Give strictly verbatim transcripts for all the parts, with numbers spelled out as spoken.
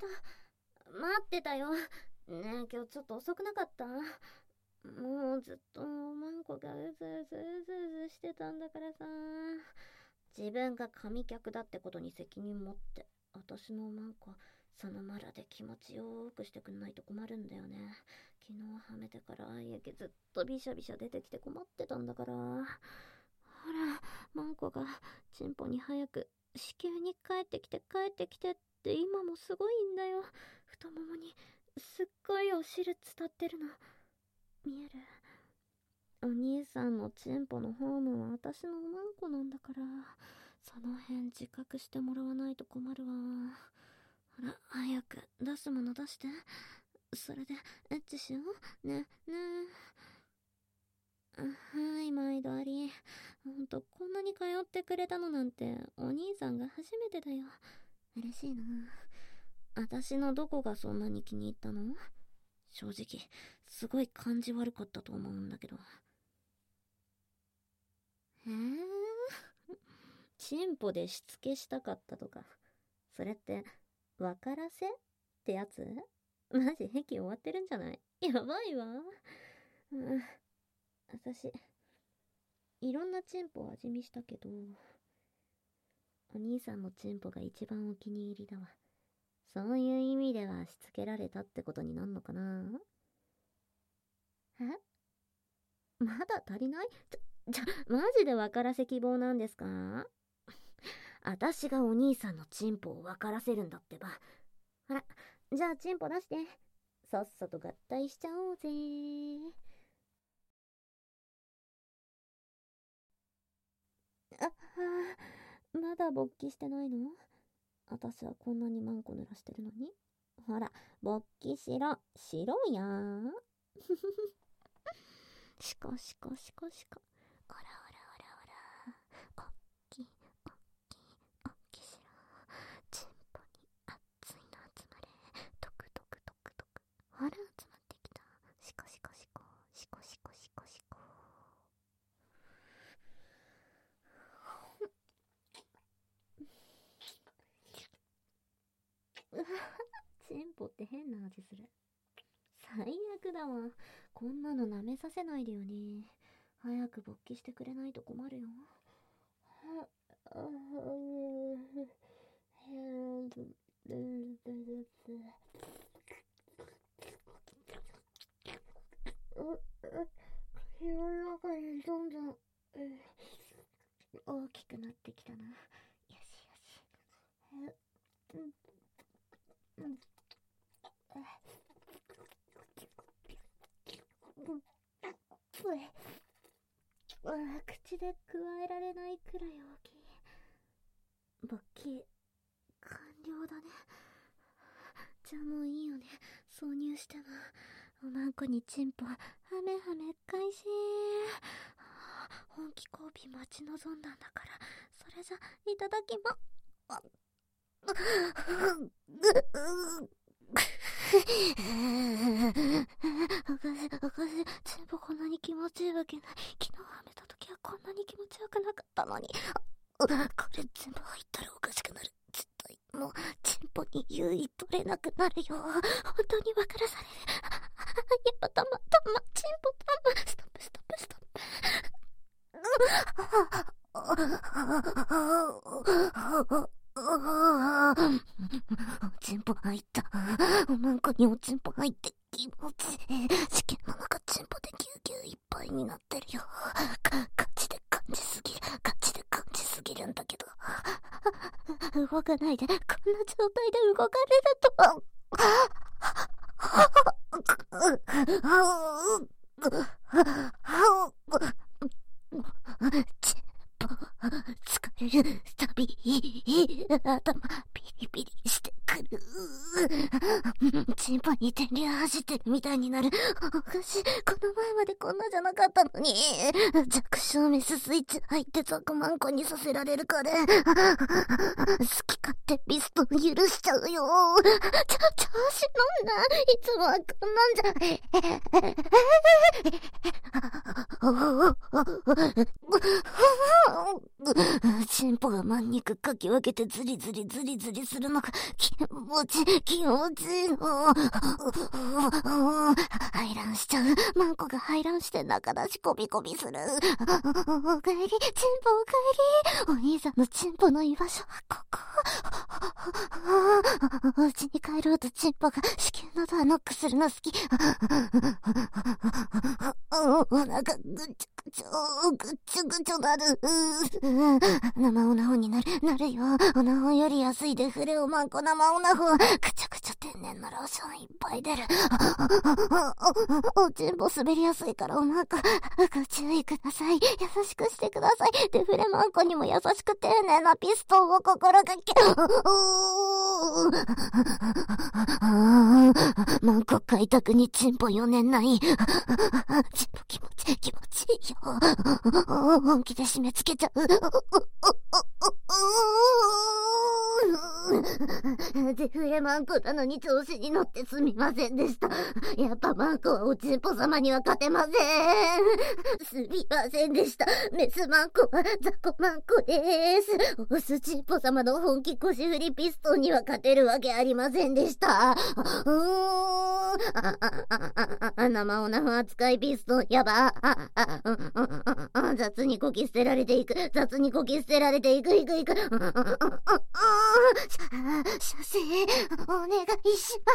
。待ってたよ。ねえ、今日ちょっと遅くなかった？もうずっとマンコがうずうずうずうずしてたんだからさ。自分が神客だってことに責任持って、私のマンコそのマラで気持ちよーくしてくんないと困るんだよね。昨日はめてから愛液ずっとビシャビシャ出てきて困ってたんだから。ほら、マンコがチンポに早く子宮に帰ってきて帰ってきてって今もすごいんだよ。太ももにすっごいお汁伝ってるの見える？お兄さんのチンポのホームは私のマンコなんだから、その辺自覚してもらわないと困るわ。ほら、早く出すもの出して。それでエッチしようね。ねえ。はい、毎度あり。ほんと、こんなに通ってくれたのなんてお兄さんが初めてだよ。嬉しいな。私のどこがそんなに気に入ったの？正直すごい感じ悪かったと思うんだけど。へえ、チンポでしつけしたかったとか、それって分からせってやつ？マジ癖終わってるんじゃない？やばいわ。うん、私いろんなチンポを味見したけど、お兄さんのチンポが一番お気に入りだわ。そういう意味ではしつけられたってことになんのかな？え？まだ足りない？ちょ、じゃ、マジで分からせ希望なんですか？私がお兄さんのチンポを分からせるんだってば。ほら、じゃあチンポ出して。さっさと合体しちゃおうぜ。あ、はあ、まだ勃起してないの？私はこんなにマンコ濡らしてるのに。ほら、勃起しろ、しろやー。しこしこしこしこ。おらおらおらおら。おっきい、おっきい、おっきしろ。チンポに熱いの集まれ。トクトクトクトク。ほら、集まってきた。しこしこしこ。しこしこしこしこ。うわ、チンポって変な味する。最悪だわ。こんなの舐めさせないでよね。早く勃起してくれないと困るよ。部屋の中にどんどん大きくなってきたな。よしよし。口で加えられないくらい大きい。勃起完了だね。じゃあもういいよね。挿入しても。おまんこにチンポはめはめ開始。本気交尾待ち望んだんだから、それじゃいただきま。おかしいおかしい。チンポこんなに気持ちいいわけない。昨日はめた時はこんなに気持ちよくなかったのに。これ全部入ったらおかしくなる。絶対もうチンポに優位取れなくなるよ。本当に分からされる。やっぱたまたまチンポたま。ストップストップストップ。チンポ入った。おまんこにおチンポ入って気持ちいい。試験の中チンポでぎゅうぎゅういっぱいになってるよ。か、ガチで感じすぎる。ガチで感じすぎるんだけど。動かないで。こんな状態で動かれると。チンポ疲れるたび頭ピリピリしてくる。チンポに電流走ってるみたいになる。おかしい。この前までこんなじゃなかったのに。弱小メススイッチ入ってザコマンコにさせられるから。好き勝手ピストン許しちゃうよ。ちょ、調子乗んな。いつもはこんなんじゃ。チチンポがまん肉かき分けてズリズリズリズリするのが気持ちいい気持ちいいの。排卵しちゃう。マンコが排卵して中出しコビコビする。おかえりチンポおかえり。お兄さんのチンポの居場所はここ。お家に帰ろうとチンポが子宮のドアノックするの好き。お腹ぐちょぐちょぐちょぐちょなる。生オナホになるなるよ。オナホより安いデフレオマンコ生オナホ。くちゃくちゃ天然のローションいっぱい出る。おちんぽ滑りやすいからおマンコご注意ください。優しくしてください。デフレマンコにも優しく丁寧なピストンを心がけ。マンコ開拓にチンポよねんない。チンポ気持ちいい気持ちいいよ。本気で締め付けちゃう。デフレマンコなのに調子に乗ってすみませんでした。やっぱマンコはおちんぽ様には勝てません。すみませんでした。メスマンコはザコマンコです。オスチンポ様の本気腰振りピストンには勝てるわけありませんでした。うーん。あ、あ、あ、あ、生オナフ扱いピストン、やば。あ、あ、あ、あ、雑にこき捨てられていく。雑にこき捨てられていく、いく、いく。射精、お願いします。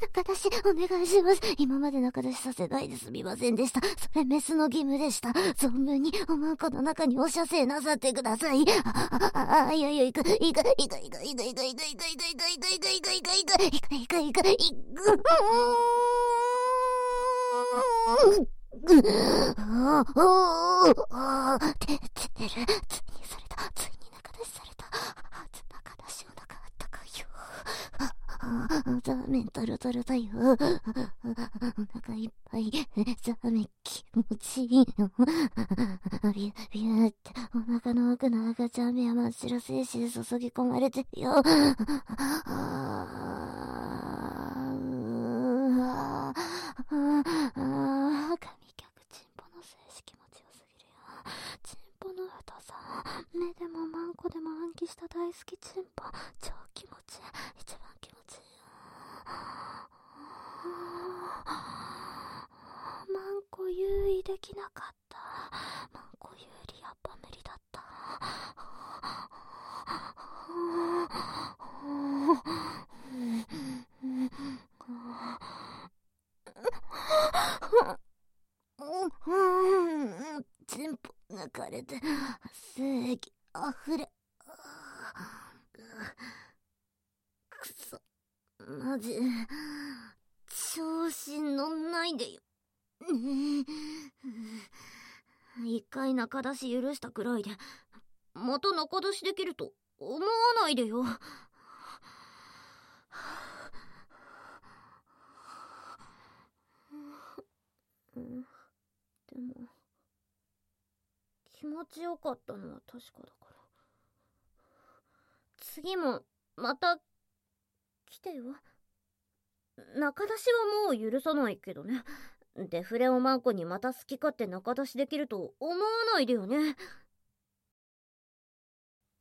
中出し、お願いします。今まで中出しさせないですみませんでした。それメスの義務でした。存分におまんこの中にお射精なさってください。あ、あ、いやいや、いく、いく、いく、いく、いく、いく、いく、いく、いく、いく、いく、いく、いく、いく、いく、いく、いく、いく、いく、ああ、て、て、てる。ついにされた。ついに中出しされた。初中出しお腹あったかいよ。ザーメントロトロだよ。お腹いっぱい。ザーメン気持ちいいの。ビュービューってお腹の奥の赤ちゃん目は真っ白精子で注ぎ込まれてるよ。目でもマンコでも暗記した大好きチンポ。超気持ちいい。一番気持ちいいよ。マンコ優位できなかった。マンコ有利やっぱ無理だった。チンポ抜かれて正義あふれ。くそマジ調子乗んないでよ。一回中出し許したくらいでまた中出しできると思わないでよ。でも気持ちよかったのは確かだから次もまた来てよ。中出しはもう許さないけどね。デフレオマンコにまた好き勝手中出しできると思わないでよね。